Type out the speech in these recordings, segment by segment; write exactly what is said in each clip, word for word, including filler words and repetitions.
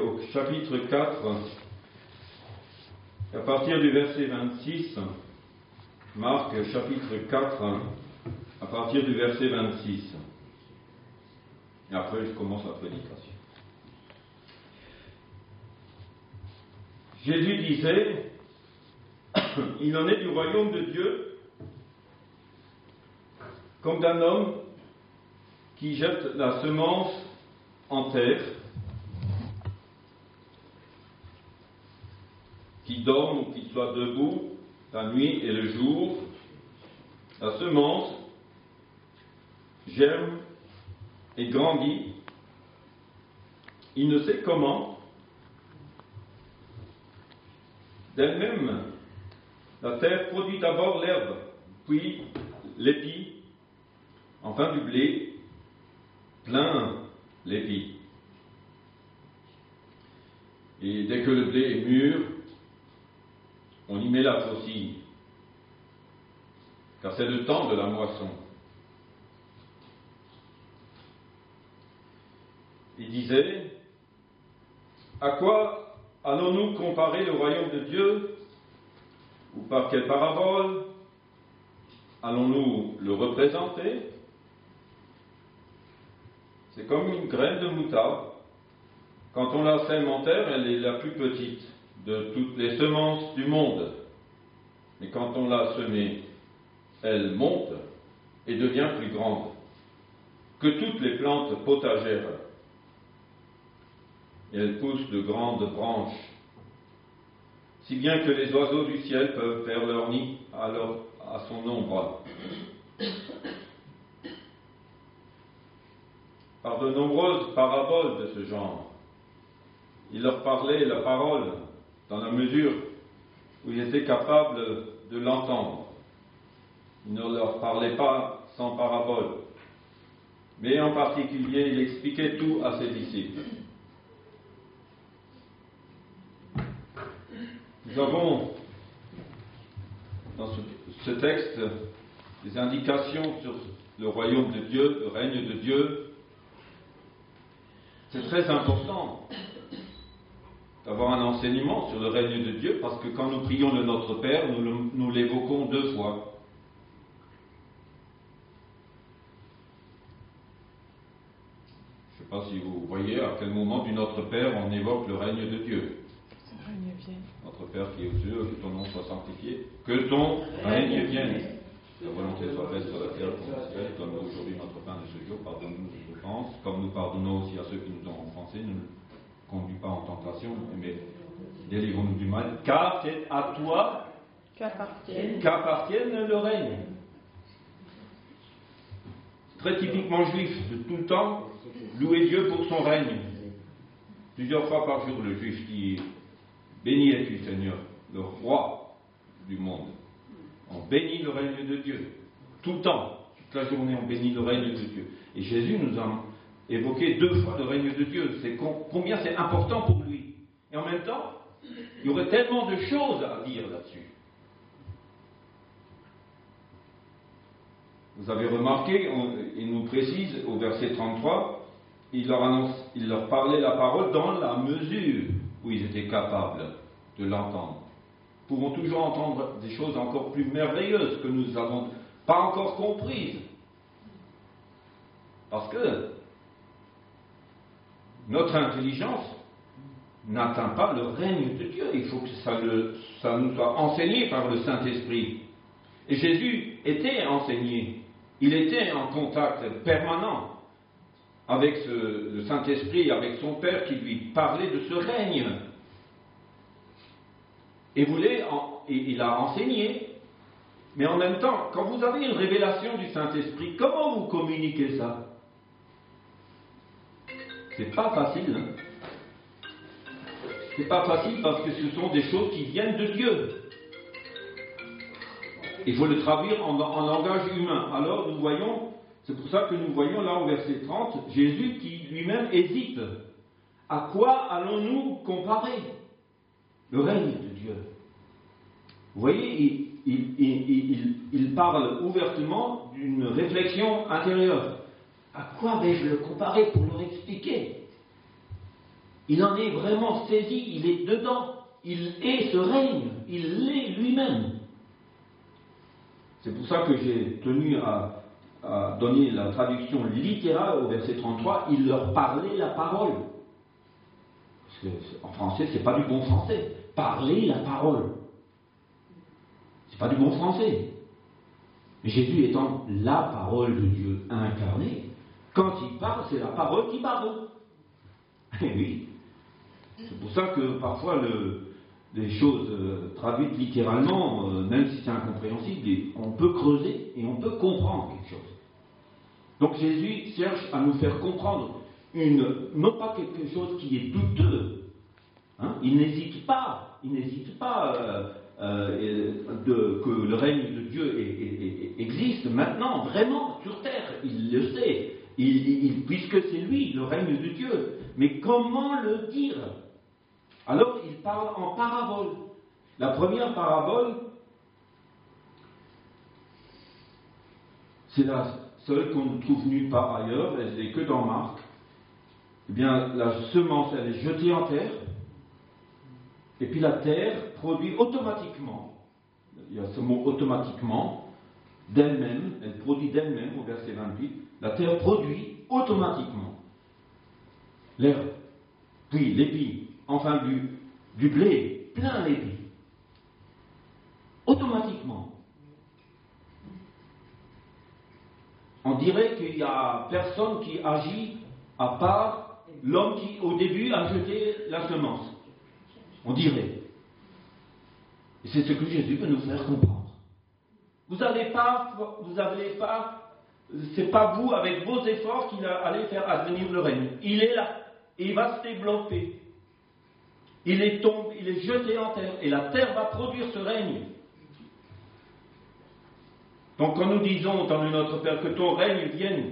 au chapitre quatre, à partir du verset vingt-six, Marc chapitre quatre, à partir du verset vingt-six. Et après, je commence la prédication. Jésus disait, il en est du royaume de Dieu comme d'un homme qui jette la semence en terre, qui dorme ou qui soit debout la nuit et le jour. La semence germe et grandit. Il ne sait comment. D'elle-même, la terre produit d'abord l'herbe, puis l'épi, enfin du blé, plein l'épi. Et dès que le blé est mûr, on y met la faucille, car c'est le temps de la moisson. Il disait, à quoi allons-nous comparer le royaume de Dieu, ou par quelle parabole allons-nous le représenter? C'est comme une graine de moutarde. Quand on la sème en terre, elle est la plus petite de toutes les semences du monde. Mais quand on l'a semée, elle monte et devient plus grande que toutes les plantes potagères. Et elle pousse de grandes branches, si bien que les oiseaux du ciel peuvent faire leur nid à, leur, à son ombre. Par de nombreuses paraboles de ce genre, il leur parlait la parole dans la mesure où ils étaient capables de l'entendre. Il ne leur parlait pas sans parabole, mais en particulier, il expliquait tout à ses disciples. Nous avons dans ce, ce texte des indications sur le royaume de Dieu, le règne de Dieu. C'est très important d'avoir un enseignement sur le règne de Dieu, parce que quand nous prions le Notre Père, nous, le, nous l'évoquons deux fois. Je ne sais pas si vous voyez à quel moment du Notre Père on évoque le règne de Dieu. Notre Père qui est aux cieux, que ton nom soit sanctifié, que ton règne vienne. La volonté soit faite sur la terre comme au ciel. Donne-nous aujourd'hui notre pain de ce jour. Pardonne-nous nos offenses, comme nous pardonnons aussi à ceux qui nous ont offensés. Ne nous conduis pas en tentation, mais délivre-nous du mal. Car c'est à toi qu'appartienne, qu'appartienne le règne. Très typiquement juif, de tout le temps, louer Dieu pour son règne. Plusieurs fois par jour, le juif dit « Béni es-tu, Seigneur, le roi du monde ». On bénit le règne de Dieu. Tout le temps, toute la journée, on bénit le règne de Dieu. Et Jésus nous a évoqué deux fois le règne de Dieu. C'est combien c'est important pour lui. Et en même temps, il y aurait tellement de choses à dire là-dessus. Vous avez remarqué, on, il nous précise au verset trente-trois, il leur, annonce, il leur parlait la parole dans la mesure où ils étaient capables de l'entendre. Nous pouvons toujours entendre des choses encore plus merveilleuses que nous n'avons pas encore comprises. Parce que notre intelligence n'atteint pas le règne de Dieu. Il faut que ça, le, ça nous soit enseigné par le Saint-Esprit. Et Jésus était enseigné. Il était en contact permanent avec ce, le Saint-Esprit, avec son Père qui lui parlait de ce règne. Et, voulait en, et il a enseigné. Mais en même temps, quand vous avez une révélation du Saint-Esprit, comment vous communiquez ça? C'est pas facile. Hein? C'est pas facile parce que ce sont des choses qui viennent de Dieu. Il faut le traduire en, en langage humain. Alors nous voyons, c'est pour ça que nous voyons là au verset trente, Jésus qui lui-même hésite. À quoi allons-nous comparer le règne de Dieu? Vous voyez, il, il, il, il, il parle ouvertement d'une réflexion intérieure. À quoi vais-je le comparer pour leur expliquer? Il en est vraiment saisi, il est dedans, il est ce règne, il l'est lui-même. C'est pour ça que j'ai tenu à, à donner la traduction littérale au verset trente-trois, il leur parlait la parole. Parce que en français, c'est pas du bon français. Parler la parole. C'est pas du bon français. Mais Jésus étant la parole de Dieu incarnée, quand il parle, c'est la parole qui parle. Et oui. C'est pour ça que parfois le, les choses euh, traduites littéralement, euh, même si c'est incompréhensible, on peut creuser et on peut comprendre quelque chose. Donc Jésus cherche à nous faire comprendre une, non pas quelque chose qui est douteux. Hein, il n'hésite pas, il n'hésite pas euh, euh, de, que le règne de Dieu est, est, est, existe maintenant, vraiment, sur terre. Il le sait, il, il, puisque c'est lui, le règne de Dieu. Mais comment le dire? Alors il parle en parabole. La première parabole, c'est la seule qu'on ne trouve nulle part ailleurs, elle n'est que dans Marc. Eh bien, la semence, elle est jetée en terre, et puis la terre produit automatiquement, il y a ce mot automatiquement, d'elle-même, elle produit d'elle-même, au verset vingt-huit, la terre produit automatiquement l'herbe, puis l'épi, enfin du, du blé, plein l'épi, automatiquement. On dirait qu'il n'y a personne qui agit à part l'homme qui, au début, a jeté la semence. On dirait. Et c'est ce que Jésus veut nous faire comprendre. Vous n'allez pas, vous n'allez pas, c'est pas vous, avec vos efforts, qui allez faire advenir le règne. Il est là. Et il va se développer. Il est tombé, il est jeté en terre. Et la terre va produire ce règne. Donc quand nous disons, dans notre Père, que ton règne vienne,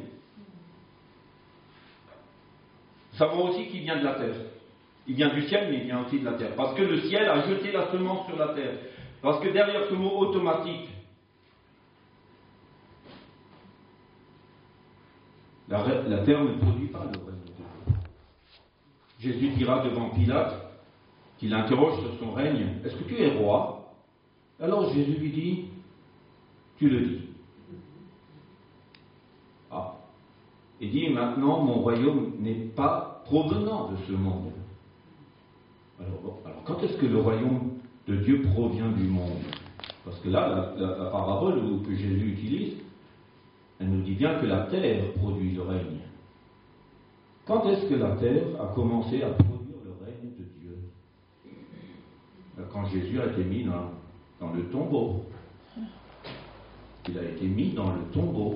nous savons aussi qu'il vient de la terre. Il vient du ciel, mais il vient aussi de la terre. Parce que le ciel a jeté la semence sur la terre. Parce que derrière ce mot automatique, la, la terre ne produit pas le règne de Dieu. Jésus dira devant Pilate, qu'il interroge sur son règne, est-ce que tu es roi? Alors Jésus lui dit, tu le dis. Ah. Il dit, maintenant mon royaume n'est pas provenant de ce monde. Alors, alors quand est-ce que le royaume de Dieu provient du monde? Parce que là, la, la, la parabole que Jésus utilise, elle nous dit bien que la terre produit le règne. Quand est-ce que la terre a commencé à produire le règne de Dieu? Quand Jésus a été mis dans, dans le tombeau. Il a été mis dans le tombeau.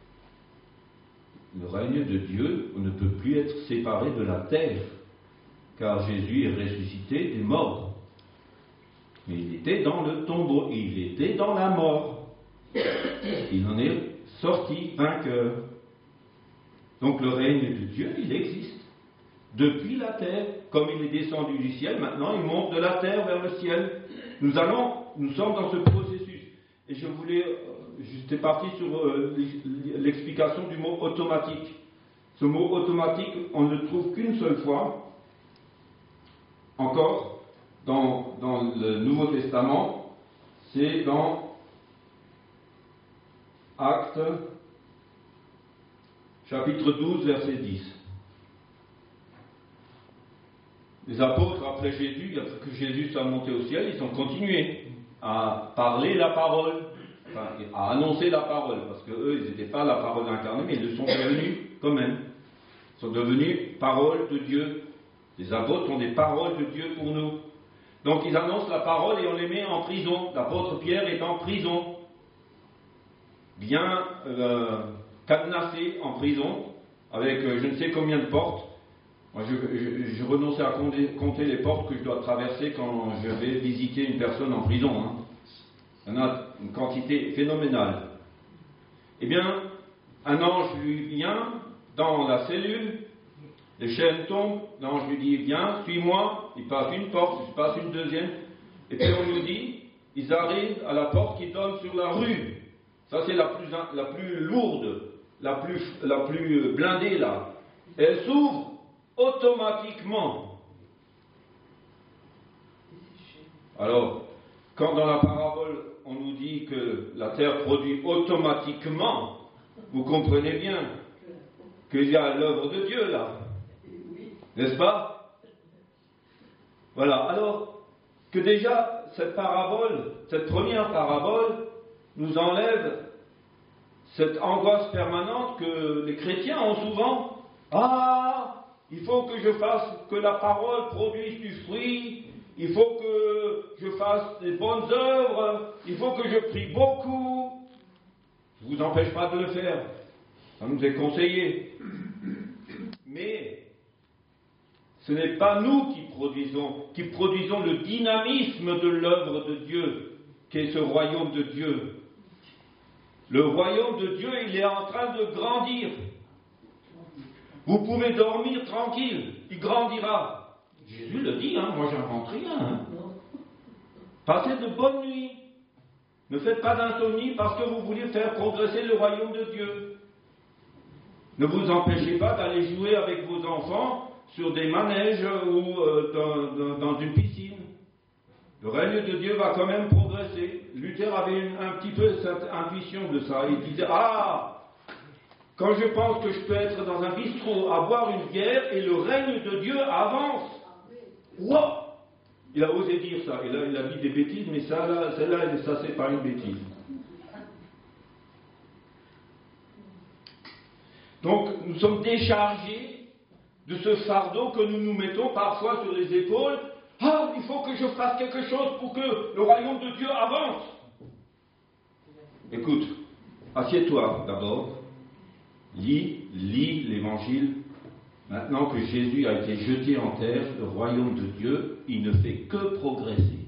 Le règne de Dieu ne peut plus être séparé de la terre, car Jésus est ressuscité des morts. Mais il était dans le tombeau, et il était dans la mort. Il en est sorti vainqueur. Donc le règne de Dieu, il existe. Depuis la terre, comme il est descendu du ciel, maintenant il monte de la terre vers le ciel. Nous allons, nous sommes dans ce processus. Et je voulais, j'étais parti sur euh, l'explication du mot automatique. Ce mot automatique, on ne le trouve qu'une seule fois. Encore, dans, dans le Nouveau Testament, c'est dans Actes, chapitre douze, verset dix. Les apôtres, après Jésus, après que Jésus soit monté au ciel, ils ont continué à parler la parole, enfin, à annoncer la parole, parce qu'eux, ils n'étaient pas la parole incarnée, mais ils le sont devenus quand même. Ils sont devenus parole de Dieu. Les apôtres ont des paroles de Dieu pour nous. Donc ils annoncent la parole et on les met en prison. L'apôtre Pierre est en prison, bien euh, cadenassé en prison, avec euh, je ne sais combien de portes. Moi, je, je, je renonçais à compter, compter les portes que je dois traverser quand je vais visiter une personne en prison. Hein. Il y en a une quantité phénoménale. Eh bien, un ange lui vient dans la cellule, les chaînes tombent, l'ange lui dit, viens, suis-moi, il passe une porte, il passe une deuxième, et puis on nous dit, ils arrivent à la porte qui donne sur la rue. Ça c'est la plus, la plus lourde, la plus, la plus blindée là. Elle s'ouvre automatiquement. Alors, quand dans la parabole, on nous dit que la terre produit automatiquement, vous comprenez bien qu'il y a l'œuvre de Dieu là. N'est-ce pas? Voilà, alors que déjà cette parabole, cette première parabole, nous enlève cette angoisse permanente que les chrétiens ont souvent. Ah, il faut que je fasse, que la parole produise du fruit, il faut que je fasse des bonnes œuvres, il faut que je prie beaucoup. Je ne vous empêche pas de le faire, ça nous est conseillé. Mais ce n'est pas nous qui produisons, qui produisons le dynamisme de l'œuvre de Dieu, qu'est ce royaume de Dieu. Le royaume de Dieu, il est en train de grandir. Vous pouvez dormir tranquille, il grandira. Jésus le dit, hein, moi j'invente rien. Hein. Passez de bonnes nuits. Ne faites pas d'insomnie parce que vous voulez faire progresser le royaume de Dieu. Ne vous empêchez pas d'aller jouer avec vos enfants sur des manèges ou euh, dans, dans, dans une piscine. Le règne de Dieu va quand même progresser. Luther avait une, un petit peu cette intuition de ça. Il disait, ah, quand je pense que je peux être dans un bistrot à boire une bière et le règne de Dieu avance. Wow! Il a osé dire ça. Et là, il a dit des bêtises, mais ça, là, celle-là, ça, c'est pas une bêtise. Donc, nous sommes déchargés de ce fardeau que nous nous mettons parfois sur les épaules. Ah, il faut que je fasse quelque chose pour que le royaume de Dieu avance. Écoute, assieds-toi d'abord, lis, lis l'évangile. Maintenant que Jésus a été jeté en terre, le royaume de Dieu, il ne fait que progresser.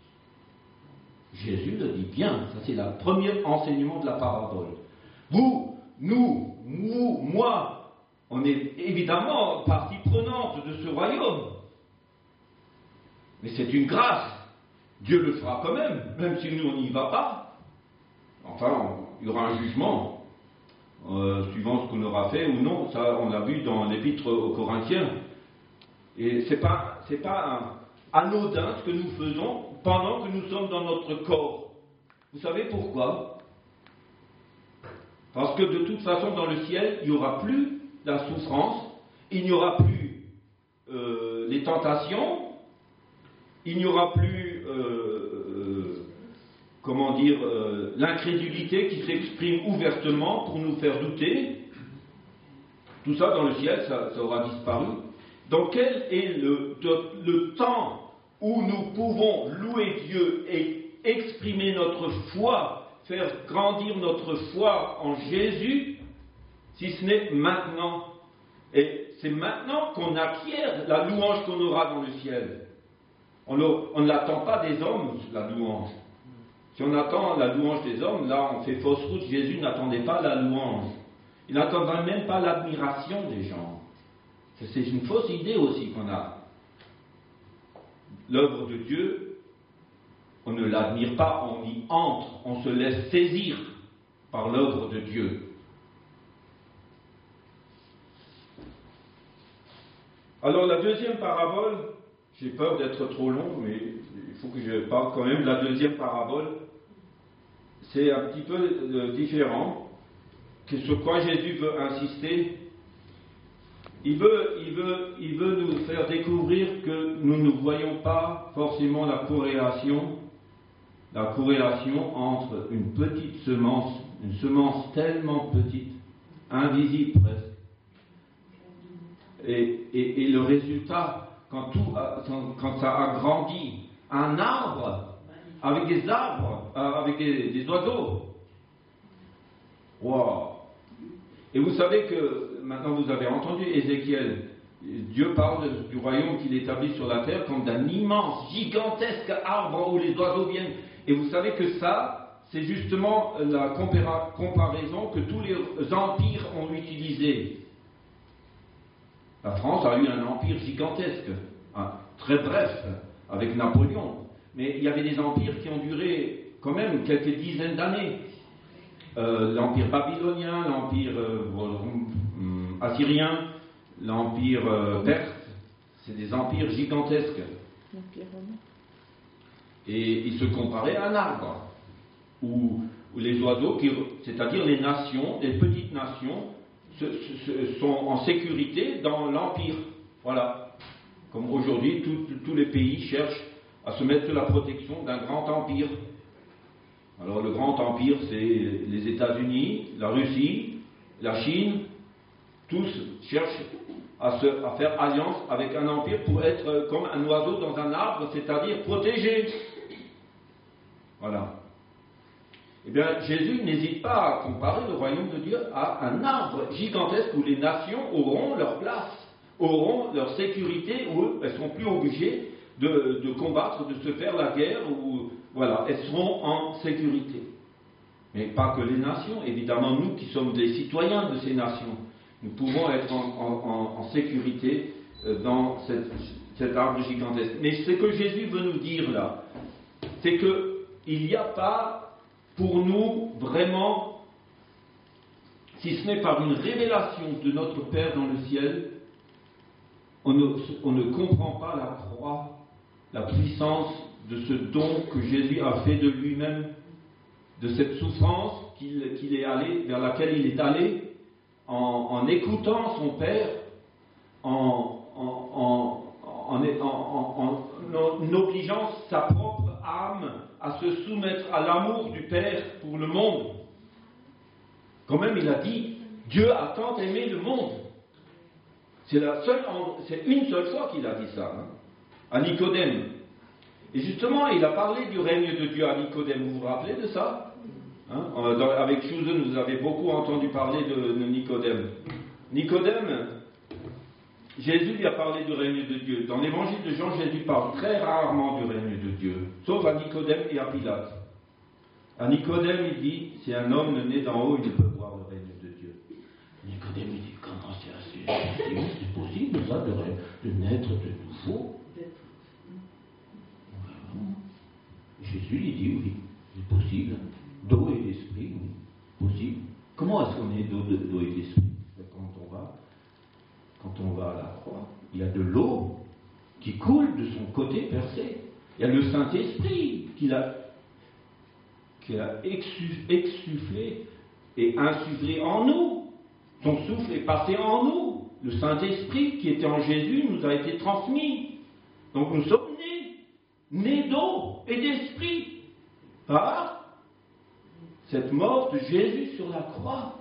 Jésus le dit bien, ça c'est le premier enseignement de la parabole. Vous, nous, vous, moi, on est évidemment partie prenante de ce royaume. Mais c'est une grâce. Dieu le fera quand même, même si nous on n'y va pas. Enfin, il y aura un jugement, euh, suivant ce qu'on aura fait ou non. Ça, on l'a vu dans l'épître aux Corinthiens. Et c'est pas, c'est pas un, anodin ce que nous faisons pendant que nous sommes dans notre corps. Vous savez pourquoi? Parce que de toute façon, dans le ciel, il n'y aura plus la souffrance, il n'y aura plus euh, les tentations. Il n'y aura plus, euh, euh, comment dire, euh, l'incrédulité qui s'exprime ouvertement pour nous faire douter. Tout ça, dans le ciel, ça, ça aura disparu. Donc, quel est le, de, le temps où nous pouvons louer Dieu et exprimer notre foi, faire grandir notre foi en Jésus, si ce n'est maintenant? Et c'est maintenant qu'on acquiert la louange qu'on aura dans le ciel. On ne, on ne l'attend pas des hommes, la louange. Si on attend la louange des hommes, là on fait fausse route. Jésus n'attendait pas la louange. Il n'attendait même pas l'admiration des gens. C'est une fausse idée aussi qu'on a. L'œuvre de Dieu, on ne l'admire pas, on y entre, on se laisse saisir par l'œuvre de Dieu. Alors la deuxième parabole, j'ai peur d'être trop long, mais il faut que je parle quand même de la deuxième parabole. C'est un petit peu euh, différent, que sur quoi Jésus veut insister. Il veut, il, veut, il veut nous faire découvrir que nous ne voyons pas forcément la corrélation, la corrélation entre une petite semence, une semence tellement petite, invisible presque, et, et, et le résultat, quand, tout a, quand ça a grandi, un arbre, avec des arbres, avec des, des oiseaux. Wow! Et vous savez que, maintenant vous avez entendu Ézéchiel, Dieu parle du royaume qu'il établit sur la terre comme d'un immense, gigantesque arbre où les oiseaux viennent. Et vous savez que ça, c'est justement la compara- comparaison que tous les empires ont utilisée. La France a eu un empire gigantesque, hein, très bref, avec Napoléon. Mais il y avait des empires qui ont duré quand même quelques dizaines d'années. Euh, l'empire babylonien, l'empire euh, euh, assyrien, l'empire euh, perse, c'est des empires gigantesques. L'empire romain. Et il se comparait à un arbre, où, où les oiseaux, qui, c'est-à-dire les nations, les petites nations, se, se, sont en sécurité dans l'empire. Voilà. Comme aujourd'hui, tous les pays cherchent à se mettre sous la protection d'un grand empire. Alors le grand empire, c'est les États-Unis, la Russie, la Chine. Tous cherchent à, se, à faire alliance avec un empire pour être comme un oiseau dans un arbre, c'est-à-dire protégé. Voilà. Eh bien, Jésus n'hésite pas à comparer le royaume de Dieu à un arbre gigantesque où les nations auront leur place, auront leur sécurité, où elles ne seront plus obligées de, de combattre, de se faire la guerre, où, voilà, elles seront en sécurité. Mais pas que les nations, évidemment, nous qui sommes des citoyens de ces nations, nous pouvons être en, en, en sécurité dans cette, cet arbre gigantesque. Mais ce que Jésus veut nous dire là, c'est qu'il n'y a pas pour nous vraiment, si ce n'est par une révélation de notre Père dans le ciel, on ne, on ne comprend pas la croix, la puissance de ce don que Jésus a fait de lui-même, de cette souffrance qu'il, qu'il est allé, vers laquelle il est allé, en, en écoutant son Père, en, en, en, en, en obligeant sa propre âme à se soumettre à l'amour du Père pour le monde. Quand même, il a dit, Dieu a tant aimé le monde. C'est, la seule, c'est une seule fois qu'il a dit ça, hein, à Nicodème. Et justement, il a parlé du règne de Dieu à Nicodème. Vous vous rappelez de ça, hein? Dans, avec Chouzon, vous avez beaucoup entendu parler de, de Nicodème. Nicodème, Jésus lui a parlé du règne de Dieu. Dans l'évangile de Jean, Jésus parle très rarement du règne de Dieu, sauf à Nicodème et à Pilate. À Nicodème, il dit, si un homme né d'en haut, il peut voir le règne de Dieu. Nicodème, il dit, comment c'est assez c'est possible ça, de, de naître de nouveau? Jésus lui dit, oui, c'est possible. D'eau et d'esprit, oui, possible. Comment est-ce qu'on est d'eau, d'eau et d'esprit? Quand on va Quand on va à la croix, il y a de l'eau qui coule de son côté percé. Il y a le Saint-Esprit qu'il a, qu'il a exsufflé et insufflé en nous. Son souffle est passé en nous. Le Saint-Esprit qui était en Jésus nous a été transmis. Donc nous sommes nés, nés d'eau et d'esprit par cette mort de Jésus sur la croix.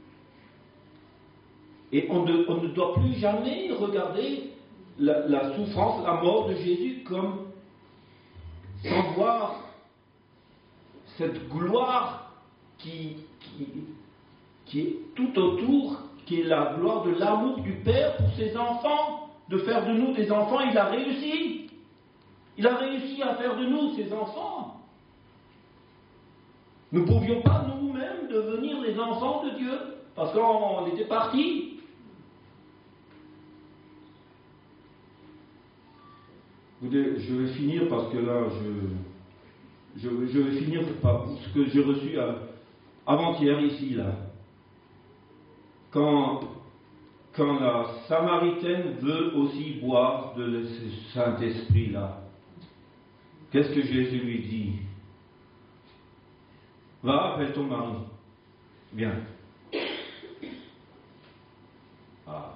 Et on ne, on ne doit plus jamais regarder la, la souffrance, la mort de Jésus comme sans voir cette gloire qui, qui, qui est tout autour, qui est la gloire de l'amour du Père pour ses enfants, de faire de nous des enfants. Il a réussi. Il a réussi à faire de nous ses enfants. Nous ne pouvions pas nous-mêmes devenir les enfants de Dieu, parce qu'on était partis. Je vais finir parce que là, je, je, je vais finir par ce que j'ai reçu à, avant-hier ici, là. Quand, quand la Samaritaine veut aussi boire de ce Saint-Esprit-là, qu'est-ce que Jésus lui dit? Va, appelle ton mari. Viens. Ah.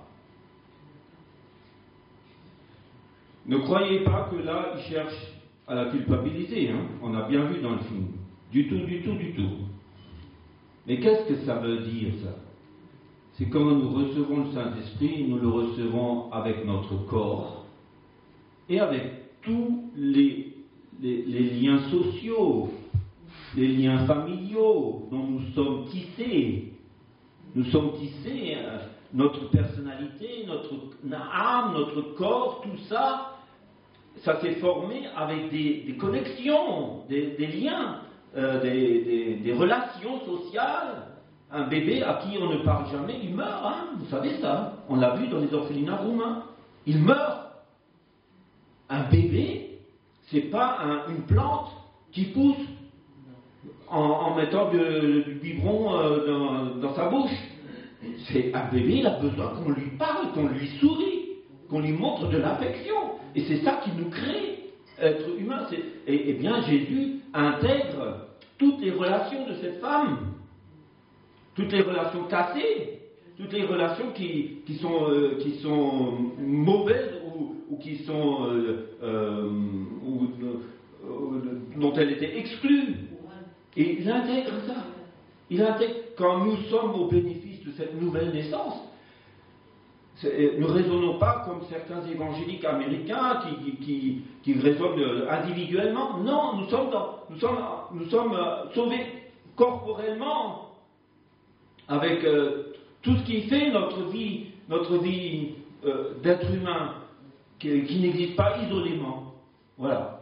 Ne croyez pas que là, il cherche à la culpabiliser, hein. On a bien vu dans le film. Du tout, du tout, du tout. Mais qu'est-ce que ça veut dire, ça? C'est quand nous recevons le Saint-Esprit, nous le recevons avec notre corps et avec tous les, les, les liens sociaux, les liens familiaux dont nous sommes tissés. Nous sommes tissés, hein, notre personnalité, notre âme, notre corps, tout ça, ça s'est formé avec des, des connexions, des, des liens, euh, des, des, des relations sociales. Un bébé à qui on ne parle jamais, il meurt, hein, vous savez ça, on l'a vu dans les orphelinats roumains, il meurt. Un bébé, c'est pas un, une plante qui pousse en, en mettant de, du biberon euh, dans, dans sa bouche. C'est un bébé, il a besoin qu'on lui parle, qu'on lui sourie, qu'on lui montre de l'affection. Et c'est ça qui nous crée. être humain. Et, et bien Jésus intègre toutes les relations de cette femme, toutes les relations cassées, toutes les relations qui, qui, sont, euh, qui sont mauvaises ou, ou qui sont euh, euh, ou, euh, dont elle était exclue. Et il intègre ça. Il intègre, quand nous sommes au bénéfice de cette nouvelle naissance, nous ne raisonnons pas comme certains évangéliques américains qui, qui, qui, qui raisonnent individuellement. Non, nous sommes, dans, nous sommes, nous sommes euh, sauvés corporellement avec euh, tout ce qui fait notre vie, notre vie euh, d'être humain, qui, qui n'existe pas isolément. Voilà.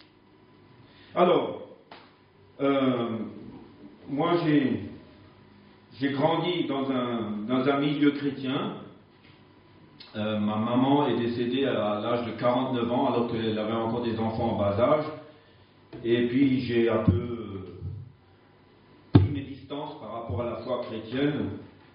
Alors, euh, moi j'ai, j'ai grandi dans un, dans un milieu chrétien. Euh, ma maman est décédée à l'âge de quarante-neuf ans, alors qu'elle avait encore des enfants en bas âge. Et puis j'ai un peu euh, pris mes distances par rapport à la foi chrétienne.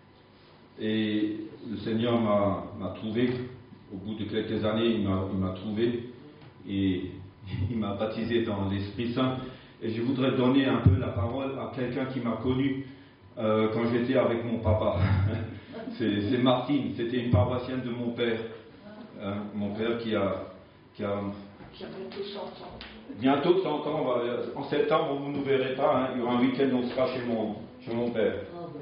Et le Seigneur m'a, m'a trouvé, au bout de quelques années, il m'a, il m'a trouvé et il m'a baptisé dans l'Esprit Saint. Et je voudrais donner un peu la parole à quelqu'un qui m'a connu euh, quand j'étais avec mon papa. C'est, c'est Martine, c'était une paroissienne de mon père. Hein, mon père qui a, qui a. Qui a bientôt cent ans. Bientôt cent ans, va, en septembre, vous ne nous verrez pas, hein, il y aura un week-end, on sera chez mon, chez mon père.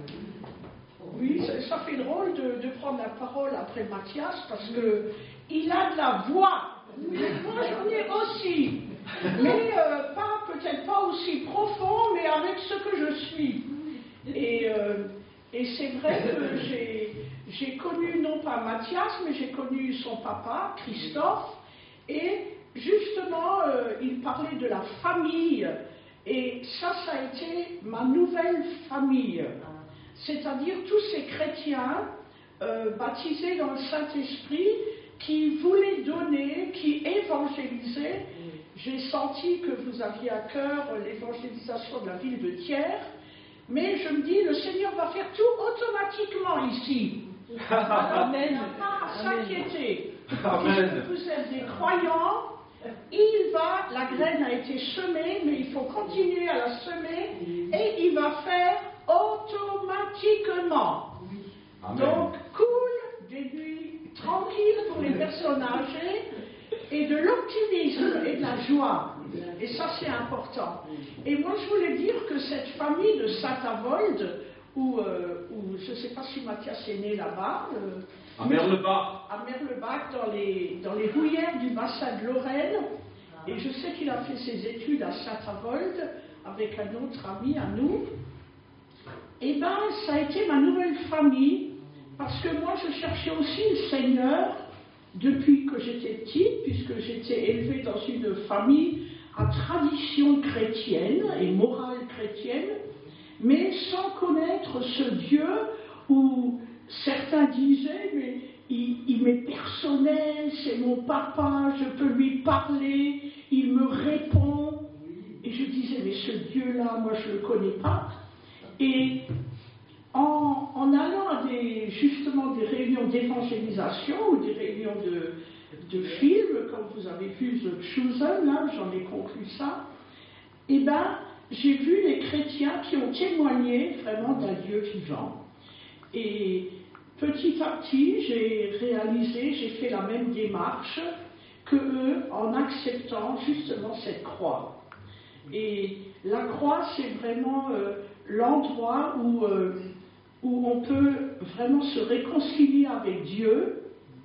Oui, ça, ça fait drôle de, de prendre la parole après Mathias, parce qu'il a de la voix. Moi, j'en ai aussi. Mais euh, pas, peut-être pas aussi profond, mais avec ce que je suis. Et. Euh, Et c'est vrai que j'ai, j'ai connu, non pas Mathias, mais j'ai connu son papa, Christophe, et justement, euh, il parlait de la famille, et ça, ça a été ma nouvelle famille. C'est-à-dire tous ces chrétiens euh, baptisés dans le Saint-Esprit, qui voulaient donner, qui évangélisaient. J'ai senti que vous aviez à cœur l'évangélisation de la ville de Thiers. Mais je me dis, le Seigneur va faire tout automatiquement ici. Alors, il n'y a pas à s'inquiéter. Puisque vous êtes des croyants, il va, la graine a été semée, mais il faut continuer à la semer, et il va faire automatiquement. Amen. Donc, cool, des nuits tranquilles pour les personnes âgées, et de l'optimisme et de la joie. Et ça, c'est important. Et moi, je voulais dire que cette famille de Saint-Avold, où, euh, où je ne sais pas si Mathias est né là-bas, euh, à Merlebach, à Merlebach, dans les, dans les rouillères du bassin de Lorraine, et je sais qu'il a fait ses études à Saint-Avold avec un autre ami à nous. Et bien, ça a été ma nouvelle famille, parce que moi, je cherchais aussi le Seigneur depuis que j'étais petite, puisque j'étais élevée dans une famille à tradition chrétienne et morale chrétienne, mais sans connaître ce Dieu où certains disaient, mais il, il m'est personnel, c'est mon papa, je peux lui parler, il me répond. Et je disais, mais ce Dieu-là, moi je ne le connais pas. Et en, en allant à des, justement des réunions d'évangélisation ou des réunions de, de films, comme vous avez vu The Chosen, là, j'en ai conclu ça, et ben, j'ai vu les chrétiens qui ont témoigné vraiment d'un Dieu vivant. Et petit à petit, j'ai réalisé, j'ai fait la même démarche que eux en acceptant justement cette croix. Et la croix, c'est vraiment euh, l'endroit où, euh, où on peut vraiment se réconcilier avec Dieu.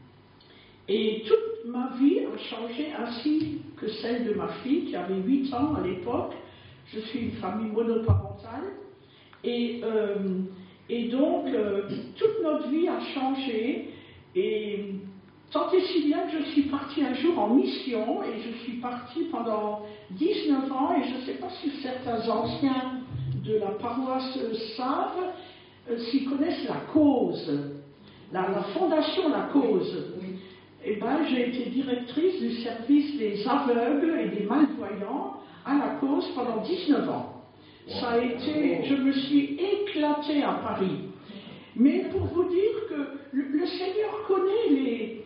Et toute ma vie a changé ainsi que celle de ma fille qui avait huit ans à l'époque. Je suis une famille monoparentale. Et, euh, et donc, euh, toute notre vie a changé. Et tant et si bien que je suis partie un jour en mission, et je suis partie pendant dix-neuf ans, et je ne sais pas si certains anciens de la paroisse savent, euh, s'ils connaissent la cause, la, la fondation La Cause. Eh bien, j'ai été directrice du service des aveugles et des malvoyants à La Cause pendant dix-neuf ans. Ça a été, je me suis éclatée à Paris. Mais pour vous dire que le, le Seigneur connaît les,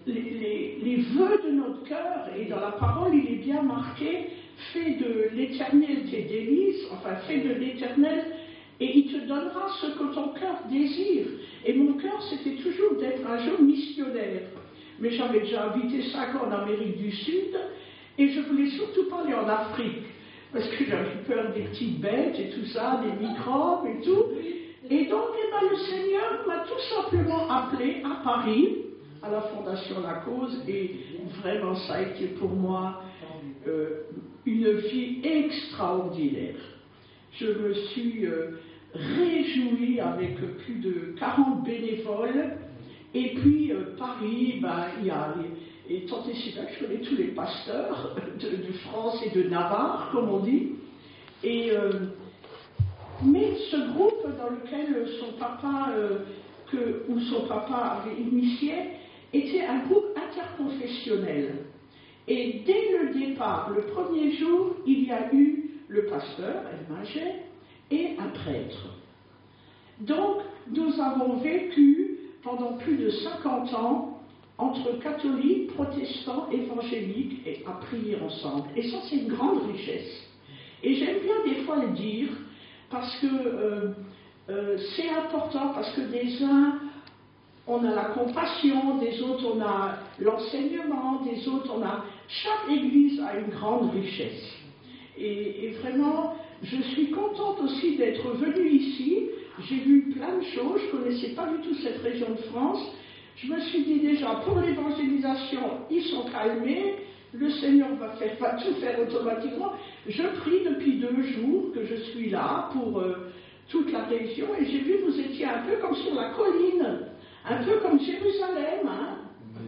les, les, les vœux de notre cœur, et dans la parole il est bien marqué, fais de l'Éternel tes délices, enfin fais de l'Éternel, et il te donnera ce que ton cœur désire. Et mon cœur c'était toujours d'être un jour missionnaire, mais j'avais déjà habité cinq ans en Amérique du Sud, et je voulais surtout pas aller en Afrique, parce que j'avais peur des petites bêtes et tout ça, des microbes et tout. Et donc, eh ben, le Seigneur m'a tout simplement appelé à Paris, à la Fondation La Cause, et vraiment ça a été pour moi euh, une vie extraordinaire. Je me suis euh, réjouie avec plus de quarante bénévoles, et puis euh, Paris, ben, il y a les, et tant et si bien que je connais tous les pasteurs de, de France et de Navarre, comme on dit, et euh, mais ce groupe dans lequel son papa, euh, que, où son papa avait initié, était un groupe interconfessionnel. Et dès le départ, le premier jour, il y a eu le pasteur, El Maget, et un prêtre. Donc, nous avons vécu pendant plus de cinquante ans entre catholiques, protestants, évangéliques, et à prier ensemble. Et ça, c'est une grande richesse. Et j'aime bien des fois le dire, parce que euh, euh, c'est important, parce que des uns, on a la compassion, des autres, on a l'enseignement, des autres, on a... Chaque église a une grande richesse. Et, et vraiment, je suis contente aussi d'être venue ici. J'ai vu plein de choses, je ne connaissais pas du tout cette région de France. Je me suis dit déjà, pour l'évangélisation, ils sont calmés, le Seigneur va, faire, va tout faire automatiquement. Je prie depuis deux jours que je suis là pour euh, toute la région, et j'ai vu que vous étiez un peu comme sur la colline, un peu comme Jérusalem. Hein.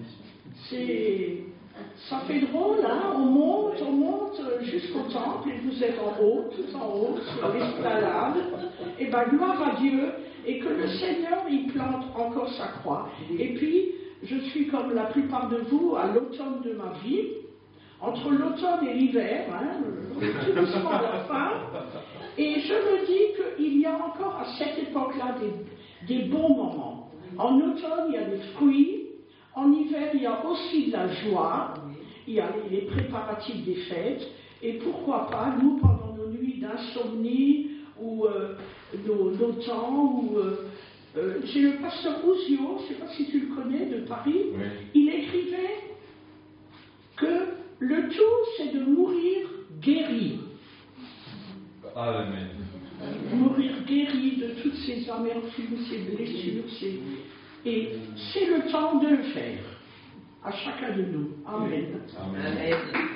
C'est, ça fait drôle, hein. on monte, on monte jusqu'au temple, et vous êtes en haut, tout en haut, sur l'esplanade. Et bien, gloire à Dieu, et que le Seigneur, il plante encore sa croix. Et puis, je suis comme la plupart de vous à l'automne de ma vie, entre l'automne et l'hiver, hein, tout doucement à la fin, et je me dis qu'il y a encore à cette époque-là des, des bons moments. En automne, il y a des fruits, en hiver, il y a aussi de la joie, il y a les, les préparatifs des fêtes, et pourquoi pas, nous, pendant nos nuits d'insomnie, ou euh, nos, nos temps, ou... Euh, euh, j'ai le pasteur Ouzio, je ne sais pas si tu le connais, de Paris, oui. Il écrivait que le tout, c'est de mourir guéri. Amen. Mourir guéri de toutes ces amertumes, ces blessures, ces... et c'est le temps de le faire, à chacun de nous. Amen. Amen. Amen.